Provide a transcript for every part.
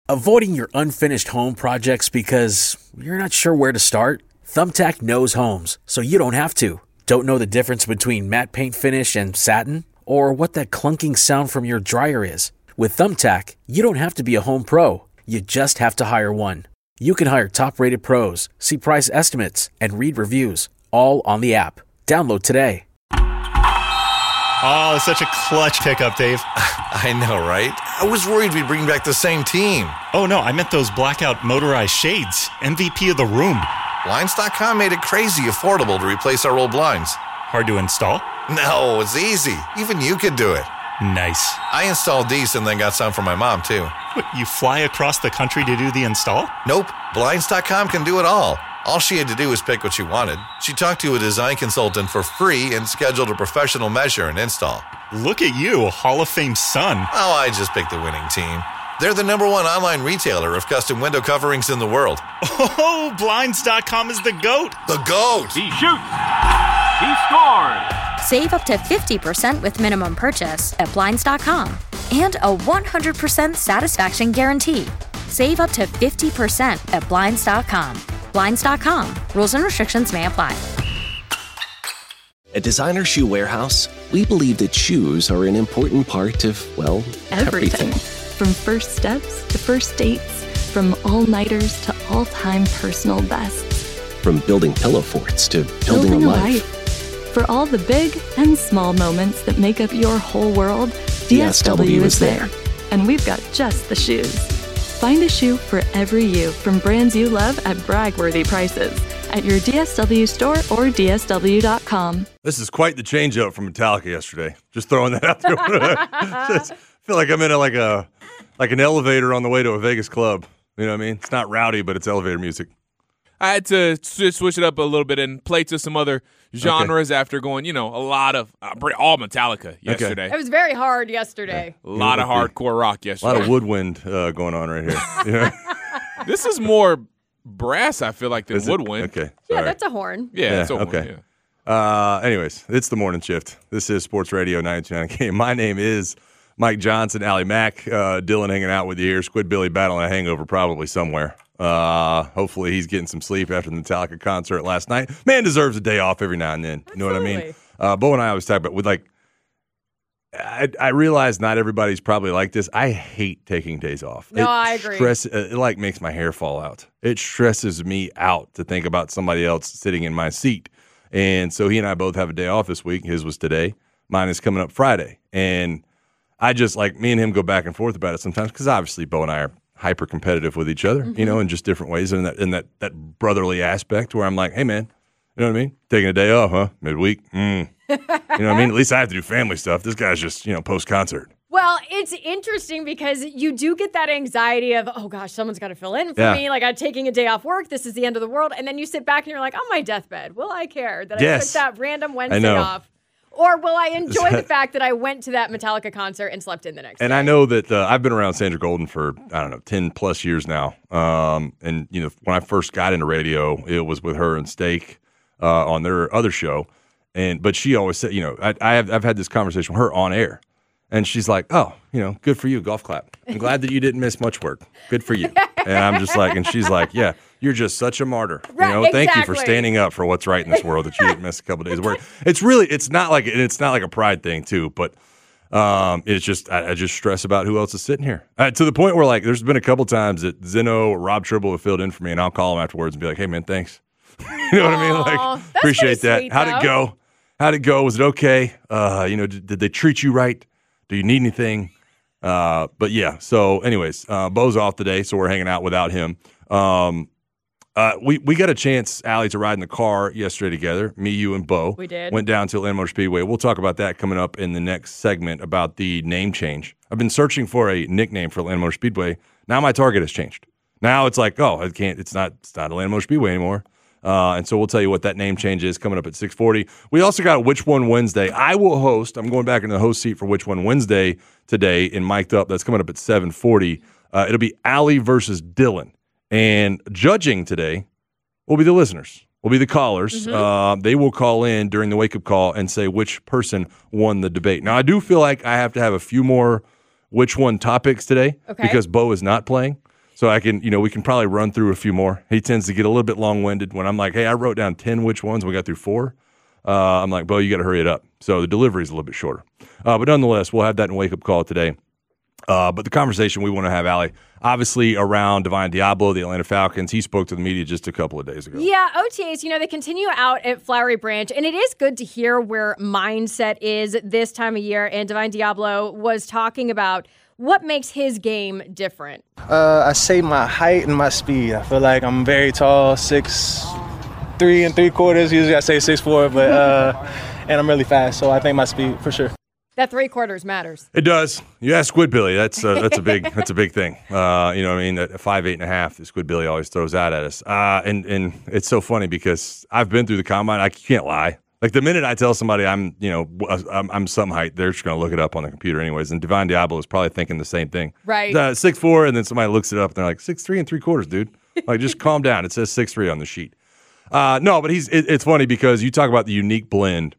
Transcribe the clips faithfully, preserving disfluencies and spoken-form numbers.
Avoiding your unfinished home projects because you're not sure where to start? Thumbtack knows homes, so you don't have to. Don't know the difference between matte paint finish and satin? Or what that clunking sound from your dryer is? With Thumbtack, you don't have to be a home pro. You just have to hire one. You can hire top-rated pros, see price estimates, and read reviews, all on the app. Download today. Oh, such a clutch pickup, Dave. I know, right? I was worried we'd bring back the same team. Oh, no, I meant those blackout motorized shades. M V P of the room. Blinds dot com made it crazy affordable to replace our old blinds. Hard to install? No, it's easy. Even you could do it. Nice. I installed these and then got some for my mom, too. What, you fly across the country to do the install? Nope. Blinds dot com can do it all. All she had to do was pick what she wanted. She talked to a design consultant for free and scheduled a professional measure and install. Look at you, Hall of Fame son. Oh, I just picked the winning team. They're the number one online retailer of custom window coverings in the world. Oh, Blinds dot com is the GOAT. The GOAT! He shoots. He scores. Save up to fifty percent with minimum purchase at Blinds dot com. And a one hundred percent satisfaction guarantee. Save up to fifty percent at Blinds dot com. Blinds dot com. Rules and restrictions may apply. At Designer Shoe Warehouse, we believe that shoes are an important part of, well, everything. everything. From first steps to first dates, from all-nighters to all-time personal bests. From building pillow forts to building, building a, a life. life. For all the big and small moments that make up your whole world, D S W, D S W is there. there. And we've got just the shoes. Find a shoe for every you from brands you love at brag-worthy prices at your D S W store or D S W dot com. This is quite the change up from Metallica yesterday. Just throwing that out there. Just feel like I'm in a, like a like an elevator on the way to a Vegas club. You know what I mean? It's not rowdy, but it's elevator music. I had to switch it up a little bit and play to some other genres okay. after going, you know, a lot of uh, all Metallica yesterday. Okay. It was very hard yesterday. Yeah. A lot of hardcore rock yesterday. A lot of woodwind uh, going on right here. You know? This is more brass, I feel like, than is woodwind. Okay. Sorry. Yeah, that's a horn. Yeah, yeah that's a horn. Okay. Yeah. Uh, anyways, it's the morning shift. This is Sports Radio ninety-two point nine K. My name is Mike Johnson, Allie Mack, uh, Dylan hanging out with you here. Squid Billy battling a hangover probably somewhere. Uh, hopefully he's getting some sleep after the Metallica concert last night. Man deserves a day off every now and then. You know Absolutely. what I mean? Uh, Bo and I always talk about with like, I, I realize not everybody's probably like this. I hate taking days off. No, it I agree. Stress, it like makes my hair fall out. It stresses me out to think about somebody else sitting in my seat. And so he and I both have a day off this week. His was today. Mine is coming up Friday. And I just like me and him go back and forth about it sometimes because obviously Bo and I are hyper competitive with each other, mm-hmm. you know, in just different ways. And that in that that brotherly aspect where I'm like, hey man, you know what I mean? Taking a day off, huh? Midweek. Mm. You know what I mean? At least I have to do family stuff. This guy's just, you know, post concert. Well, it's interesting because you do get that anxiety of, oh gosh, someone's got to fill in for yeah. me. Like I'm taking a day off work. This is the end of the world. And then you sit back and you're like, on my deathbed, will I care that yes. I took that random Wednesday off? Or will I enjoy the fact that I went to that Metallica concert and slept in the next and day? And I know that uh, I've been around Sandra Golden for, I don't know, ten plus years now. Um, and, you know, when I first got into radio, it was with her and Steak uh, on their other show. And But she always said, you know, I, I have, I've had this conversation with her on air. And she's like, oh, you know, good for you, golf clap. I'm glad that you didn't miss much work. Good for you. And I'm just like, and she's like, yeah, you're just such a martyr. You right, know, exactly. Thank you for standing up for what's right in this world that you didn't miss a couple of days of work. It's really, it's not like, it's not like a pride thing too, but um, it's just, I, I just stress about who else is sitting here. Uh, to the point where like, there's been a couple times that Zeno or Rob Tribble have filled in for me and I'll call them afterwards and be like, hey man, thanks. You know Aww, what I mean? Like, appreciate that. Sweet, How'd though. it go? How'd it go? Was it okay? Uh, you know, did, did they treat you right? Do you need anything? Uh, but yeah, so anyways, uh, Bo's off today, so we're hanging out without him. Um, uh, we, we got a chance, Allie, to ride in the car yesterday together, me, you, and Bo. We did. Went down to Atlanta Motor Speedway. We'll talk about that coming up in the next segment about the name change. I've been searching for a nickname for Atlanta Motor Speedway. Now my target has changed. Now it's like, oh, I can't. It's not. It's not Atlanta Motor Speedway anymore. Uh, and so we'll tell you what that name change is coming up at six forty. We also got Which One Wednesday. I will host. I'm going back in the host seat for Which One Wednesday today in Mic'd Up. That's coming up at seven forty. Uh, it'll be Allie versus Dylan. And judging today will be the listeners, will be the callers. Mm-hmm. Uh, they will call in during the wake-up call and say which person won the debate. Now, I do feel like I have to have a few more Which One topics today okay. because Bo is not playing. So I can, you know, we can probably run through a few more. He tends to get a little bit long-winded when I'm like, hey, I wrote down ten which ones. We got through four. Uh, I'm like, Bo, you got to hurry it up. So the delivery is a little bit shorter. Uh, but nonetheless, we'll have that in wake-up call today. Uh, but the conversation we want to have, Allie, obviously around Divine Deablo, the Atlanta Falcons. He spoke to the media just a couple of days ago. Yeah, O T As, you know, they continue out at Flowery Branch, and it is good to hear where mindset is this time of year. And Divine Deablo was talking about what makes his game different. Uh, I say my height and my speed. I feel like I'm very tall, six, three and three quarters. Usually I say six, four, but uh, and I'm really fast. So I think my speed for sure. That three quarters matters. It does. You ask Squid Billy. That's uh, that's a big that's a big thing. Uh, you know what I mean? That five eight and a half that Squid Billy always throws out at us. Uh, and and it's so funny because I've been through the combine. I can't lie. Like the minute I tell somebody I'm you know I'm, I'm some height, they're just going to look it up on the computer anyways. And Divine Deablo is probably thinking the same thing. Right. Uh, six four, and then somebody looks it up and they're like six three and three quarters, dude. Like just calm down. It says six three on the sheet. Uh, no, but he's. It, it's funny because you talk about the unique blend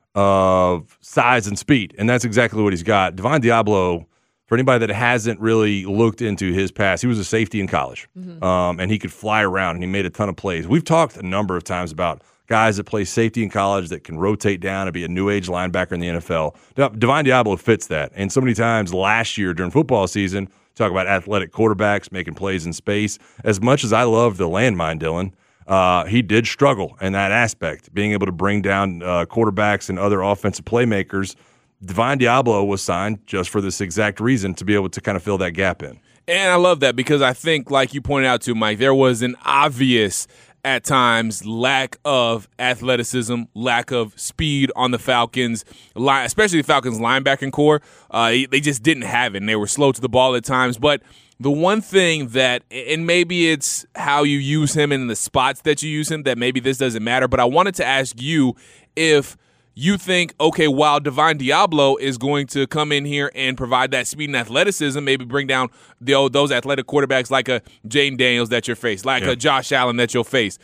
of size and speed, and that's exactly what he's got. Divine Deablo, for anybody that hasn't really looked into his past, he was a safety in college, mm-hmm. um, and he could fly around, and he made a ton of plays. We've talked a number of times about guys that play safety in college that can rotate down and be a new age linebacker in the N F L. Divine Deablo fits that, and so many times last year during football season, talk about athletic quarterbacks making plays in space. As much as I love the landmine, Dylan, Uh, he did struggle in that aspect, being able to bring down uh, quarterbacks and other offensive playmakers. Divine Deablo was signed just for this exact reason, to be able to kind of fill that gap in. And I love that because I think, like you pointed out to, Mike, there was an obvious, at times, lack of athleticism, lack of speed on the Falcons, especially the Falcons linebacking core. Uh, they just didn't have it, and they were slow to the ball at times. But the one thing that, and maybe it's how you use him in the spots that you use him, that maybe this doesn't matter, but I wanted to ask you if you think, okay, while Divine Deablo is going to come in here and provide that speed and athleticism, maybe bring down the, those athletic quarterbacks like a Jayden Daniels that you'll face, like yeah. a Josh Allen that you'll face.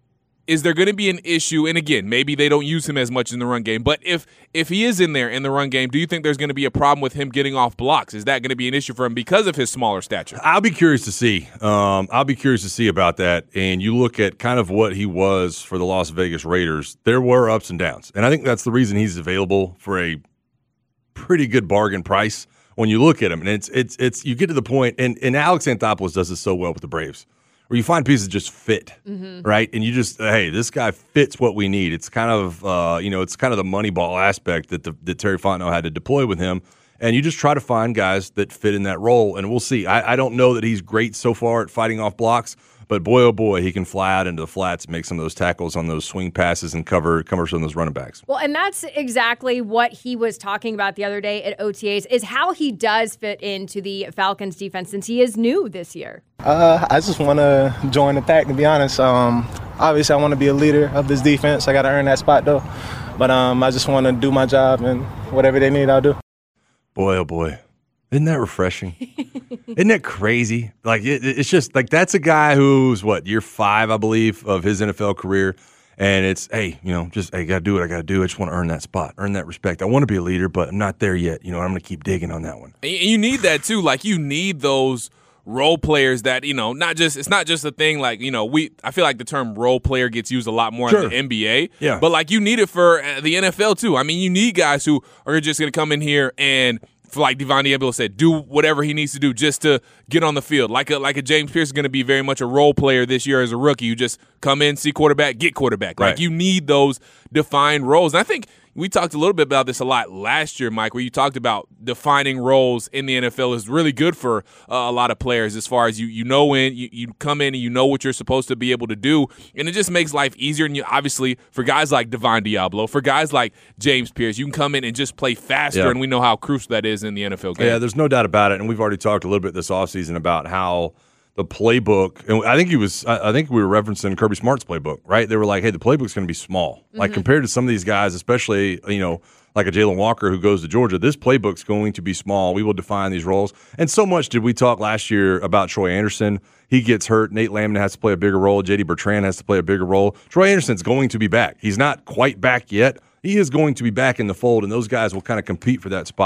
Is there going to be an issue? And again, maybe they don't use him as much in the run game, but if if he is in there in the run game, do you think there's going to be a problem with him getting off blocks? Is that going to be an issue for him because of his smaller stature? I'll be curious to see. Um, I'll be curious to see about that. And you look at kind of what he was for the Las Vegas Raiders, there were ups and downs. And I think that's the reason he's available for a pretty good bargain price when you look at him. And it's it's it's you get to the point, and, and Alex Anthopoulos does this so well with the Braves, where you find pieces just fit, mm-hmm. right? And you just, hey, this guy fits what we need. It's kind of, uh, you know, it's kind of the money ball aspect that the, that Terry Fontenot had to deploy with him. And you just try to find guys that fit in that role, and we'll see. I, I don't know that he's great so far at fighting off blocks, but boy, oh boy, he can fly out into the flats and make some of those tackles on those swing passes and cover, cover some of those running backs. Well, and that's exactly what he was talking about the other day at O T As, is how he does fit into the Falcons defense since he is new this year. Uh, I just want to join the pack, to be honest. Um, obviously, I want to be a leader of this defense. I got to earn that spot, though. But um, I just want to do my job, and whatever they need, I'll do. Boy, oh boy. Isn't that refreshing? Isn't that crazy? Like, it, it's just like that's a guy who's, what, year five, I believe, of his N F L career. And it's, hey, you know, just, hey, got to do what I got to do. I just want to earn that spot, earn that respect. I want to be a leader, but I'm not there yet. You know, I'm going to keep digging on that one. And you need that, too. Like, you need those role players that, you know, not just, it's not just a thing like, you know, we, I feel like the term role player gets used a lot more sure. in the N B A. Yeah. But, like, you need it for the N F L, too. I mean, you need guys who are just going to come in here and, like Divine Deablo said, do whatever he needs to do just to get on the field. Like a like a James Pierce is going to be very much a role player this year as a rookie. You just come in, see quarterback, get quarterback. Right. Like you need those defined roles. And I think we talked a little bit about this a lot last year, Mike, where you talked about defining roles in the N F L is really good for uh, a lot of players as far as you you know when you, you come in and you know what you're supposed to be able to do. And it just makes life easier. And you, obviously, for guys like Divine Deablo, for guys like James Pierce, you can come in and just play faster, yeah. and we know how crucial that is in the N F L game. Yeah, there's no doubt about it. And we've already talked a little bit this offseason about how the playbook, and I think he was, I think we were referencing Kirby Smart's playbook, right? They were like, hey, the playbook's going to be small. Mm-hmm. Like compared to some of these guys, especially, you know, like a Jalen Walker who goes to Georgia, this playbook's going to be small. We will define these roles. And so much did we talk last year about Troy Anderson. He gets hurt. Nate Lamb has to play a bigger role. J D Bertrand has to play a bigger role. Troy Anderson's going to be back. He's not quite back yet. He is going to be back in the fold, and those guys will kind of compete for that spot.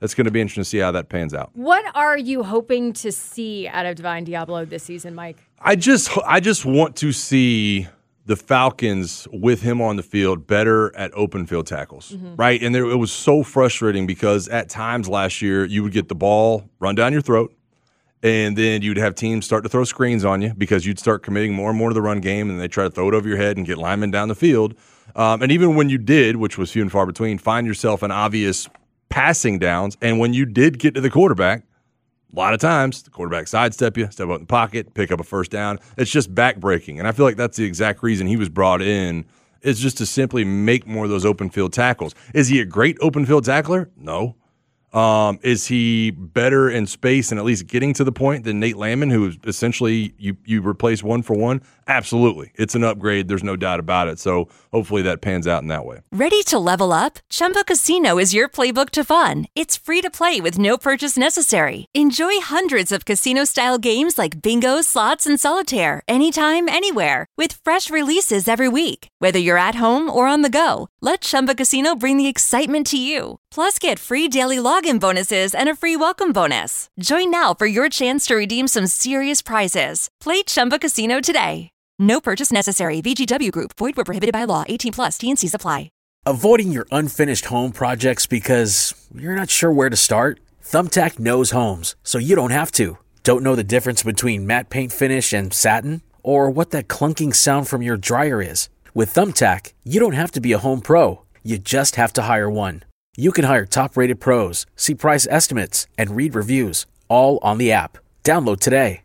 it's going to be interesting to see how that pans out. What are you hoping to see out of Divine Deablo this season, Mike? I just I just want to see the Falcons with him on the field better at open field tackles, mm-hmm. right? And there, it was so frustrating because at times last year you would get the ball run down your throat, and then you'd have teams start to throw screens on you because you'd start committing more and more to the run game, and they try to throw it over your head and get linemen down the field. Um, and even when you did, which was few and far between, find yourself in obvious passing downs, and when you did get to the quarterback, a lot of times the quarterback sidestep you, step out in the pocket, pick up a first down. It's just backbreaking. And I feel like that's the exact reason he was brought in, is just to simply make more of those open field tackles. Is he a great open field tackler? No. Um, is he better in space and at least getting to the point than Nate Landman, who is essentially you you replace one for one? Absolutely. It's an upgrade. There's no doubt about it. So hopefully that pans out in that way. Ready to level up? Chumba Casino is your playbook to fun. It's free to play with no purchase necessary. Enjoy hundreds of casino-style games like bingo, slots, and solitaire anytime, anywhere with fresh releases every week. Whether you're at home or on the go, let Chumba Casino bring the excitement to you. Plus, get free daily login bonuses and a free welcome bonus. Join now for your chance to redeem some serious prizes. Play Chumba Casino today. No purchase necessary. V G W Group. Void where prohibited by law. eighteen plus. T and C's apply. Avoiding your unfinished home projects because you're not sure where to start? Thumbtack knows homes, so you don't have to. Don't know the difference between matte paint finish and satin? Or what that clunking sound from your dryer is? With Thumbtack, you don't have to be a home pro. You just have to hire one. You can hire top-rated pros, see price estimates, and read reviews, all on the app. Download today.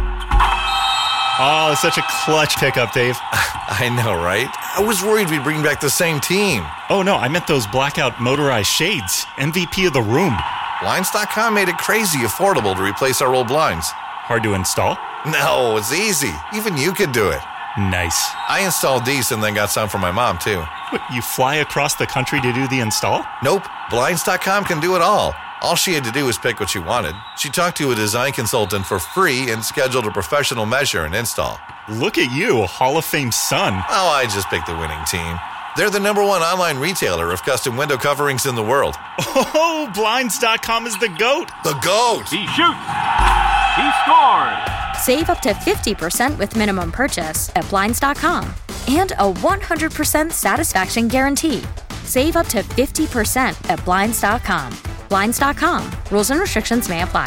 Oh, such a clutch pickup, Dave. I know, right? I was worried we'd bring back the same team. Oh, no, I meant those blackout motorized shades. M V P of the room. Blinds dot com made it crazy affordable to replace our old blinds. Hard to install? No, it's easy. Even you could do it. Nice. I installed these and then got some for my mom, too. What, you fly across the country to do the install? Nope. Blinds dot com can do it all. All she had to do was pick what she wanted. She talked to a design consultant for free and scheduled a professional measure and install. Look at you, Hall of Fame son. Oh, I just picked the winning team. They're the number one online retailer of custom window coverings in the world. Oh, Blinds dot com is the GOAT. The GOAT! He shoots! He scored! Save up to fifty percent with minimum purchase at Blinds dot com. And a one hundred percent satisfaction guarantee. Save up to fifty percent at Blinds dot com. Blinds dot com. Rules and restrictions may apply.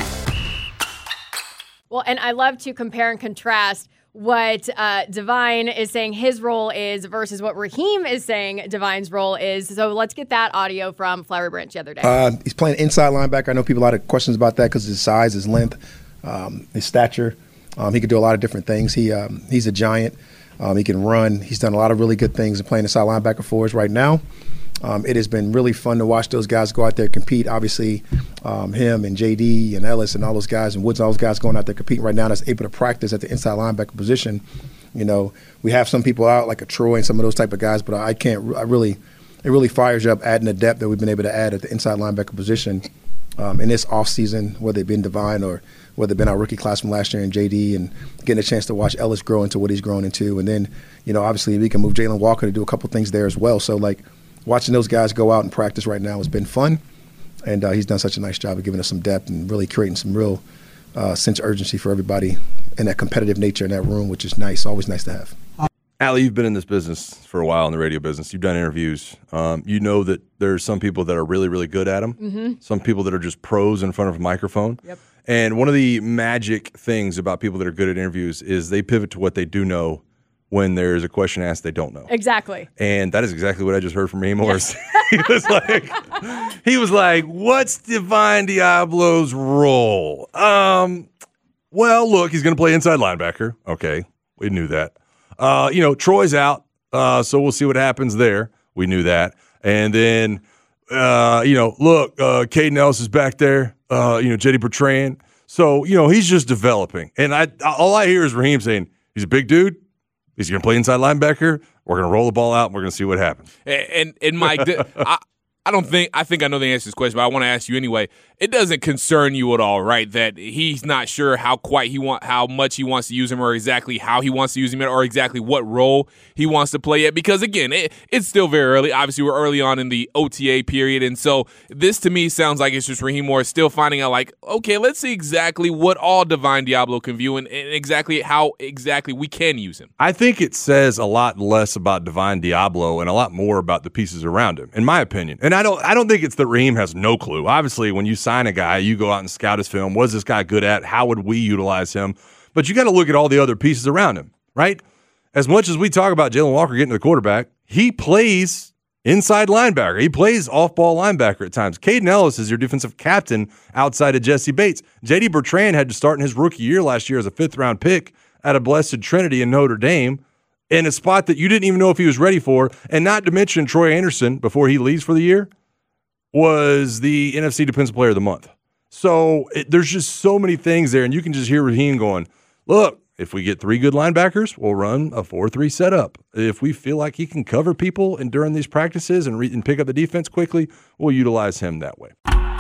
Well, and I love to compare and contrast what uh, Divine is saying his role is versus what Raheem is saying Divine's role is. So let's get that audio from Flowery Branch the other day. Uh, he's playing inside linebacker. I know people have a lot of questions about that because his size, his length, um, his stature. Um, he can do a lot of different things. He um, He's a giant. Um, he can run. He's done a lot of really good things in playing inside linebacker for us right now. Um, it has been really fun to watch those guys go out there and compete. Obviously, um, him and J D and Ellis and all those guys and Woods, all those guys going out there competing right now that's able to practice at the inside linebacker position. You know, we have some people out like a Troy and some of those type of guys, but I can't. I really, it really fires you up adding the depth that we've been able to add at the inside linebacker position um, in this offseason, whether it been Divine or whether it been our rookie class from last year and J D, and getting a chance to watch Ellis grow into what he's grown into, and then you know, obviously we can move Jalen Walker to do a couple things there as well. So like. Watching those guys go out and practice right now has been fun, and uh, he's done such a nice job of giving us some depth and really creating some real uh, sense of urgency for everybody and that competitive nature in that room, which is nice, always nice to have. Allie, you've been in this business for a while in the radio business. You've done interviews. Um, you know that there's some people that are really, really good at them, mm-hmm. some people that are just pros in front of a microphone. Yep. And one of the magic things about people that are good at interviews is they pivot to what they do know when there's a question asked they don't know. Exactly. And that is exactly what I just heard from Raheem Morris. he was like, he was like, what's Divine Deablo's role? Um, well, look, he's going to play inside linebacker. Okay, we knew that. Uh, you know, Troy's out, uh, so we'll see what happens there. We knew that. And then, uh, you know, look, uh, Caden Ellis is back there. Uh, you know, J D Bertrand. So, you know, he's just developing. And I, all I hear is Raheem saying, he's a big dude. He's going to play inside linebacker. We're going to roll the ball out, and we're going to see what happens. And, and, and Mike, the, I, I don't think, I think I know the answer to this question, but I want to ask you anyway. It doesn't concern you at all, right, that he's not sure how quite he want, how much he wants to use him or exactly how he wants to use him or exactly what role he wants to play yet? Because, again, it, it's still very early. Obviously, we're early on in the O T A period, and so this to me sounds like it's just Raheem Morris still finding out, like, okay, let's see exactly what all Divine Deablo can view and, and exactly how exactly we can use him. I think it says a lot less about Divine Deablo and a lot more about the pieces around him, in my opinion. And I don't I don't think it's that Raheem has no clue. Obviously, when you sign a guy, you go out and scout his film. What is this guy good at? How would we utilize him? But you got to look at all the other pieces around him, right? As much as we talk about Jalen Walker getting to the quarterback, he plays inside linebacker. He plays off-ball linebacker at times. Caden Ellis is your defensive captain outside of Jesse Bates. J D Bertrand had to start in his rookie year last year as a fifth-round pick at a Blessed Trinity in Notre Dame in a spot that you didn't even know if he was ready for. And not to mention Troy Anderson, before he leaves for the year, was the N F C Defensive Player of the Month. So it, there's just so many things there, and you can just hear Raheem going, look, if we get three good linebackers, we'll run a four three setup. If we feel like he can cover people and during these practices and, re- and pick up the defense quickly, we'll utilize him that way.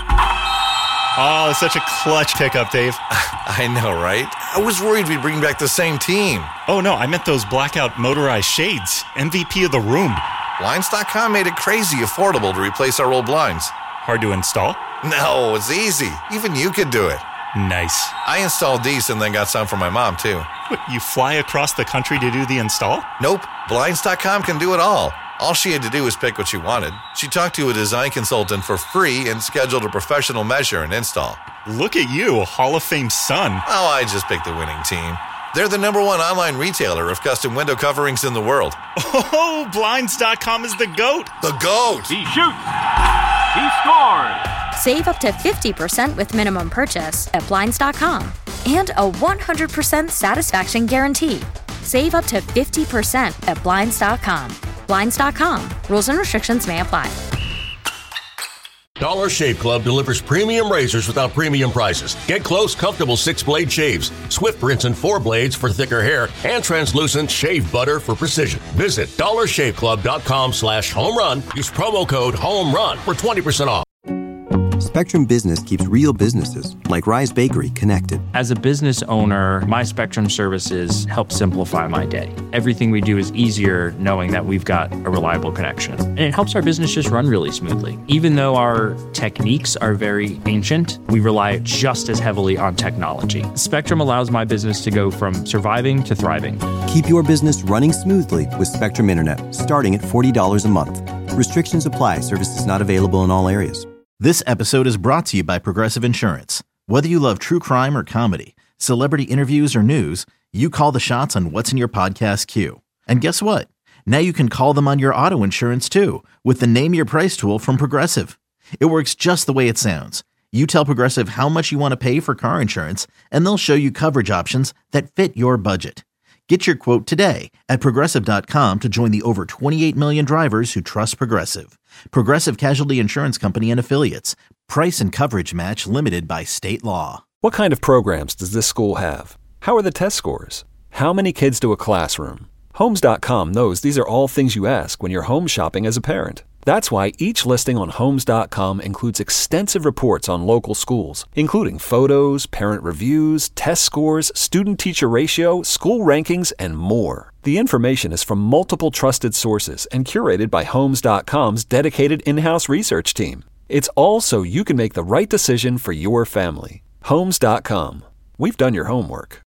Oh, such a clutch pickup, Dave. I know, right? I was worried we'd bring back the same team. Oh, no, I meant those blackout motorized shades. M V P of the room. Blinds dot com made it crazy affordable to replace our old blinds. Hard to install? No, it's easy. Even you could do it. Nice. I installed these and then got some for my mom, too. What, you fly across the country to do the install? Nope. Blinds dot com can do it all. All she had to do was pick what she wanted. She talked to a design consultant for free and scheduled a professional measure and install. Look at you, Hall of Fame son. Oh, I just picked the winning team. They're the number one online retailer of custom window coverings in the world. Oh, Blinds dot com is the GOAT. The GOAT. He shoots. He scores. Save up to fifty percent with minimum purchase at Blinds dot com and a one hundred percent satisfaction guarantee. Save up to fifty percent at Blinds dot com. Blinds dot com. Rules and restrictions may apply. Dollar Shave Club delivers premium razors without premium prices. Get close, comfortable six-blade shaves, swift rinse and four blades for thicker hair, and translucent shave butter for precision. Visit dollar shave club dot com slash home run. Use promo code HOMERUN for twenty percent off. Spectrum Business keeps real businesses, like Rise Bakery, connected. As a business owner, my Spectrum services help simplify my day. Everything we do is easier knowing that we've got a reliable connection. And it helps our business just run really smoothly. Even though our techniques are very ancient, we rely just as heavily on technology. Spectrum allows my business to go from surviving to thriving. Keep your business running smoothly with Spectrum Internet, starting at forty dollars a month. Restrictions apply. Services not available in all areas. This episode is brought to you by Progressive Insurance. Whether you love true crime or comedy, celebrity interviews or news, you call the shots on what's in your podcast queue. And guess what? Now you can call them on your auto insurance too with the Name Your Price tool from Progressive. It works just the way it sounds. You tell Progressive how much you want to pay for car insurance, and they'll show you coverage options that fit your budget. Get your quote today at Progressive dot com to join the over twenty-eight million drivers who trust Progressive. Progressive Casualty Insurance Company and Affiliates. Price and coverage match limited by state law. What kind of programs does this school have? How are the test scores? How many kids do a classroom? Homes dot com knows these are all things you ask when you're home shopping as a parent. That's why each listing on Homes dot com includes extensive reports on local schools, including photos, parent reviews, test scores, student-teacher ratio, school rankings, and more. The information is from multiple trusted sources and curated by Homes dot com's dedicated in-house research team. It's all so you can make the right decision for your family. Homes dot com. We've done your homework.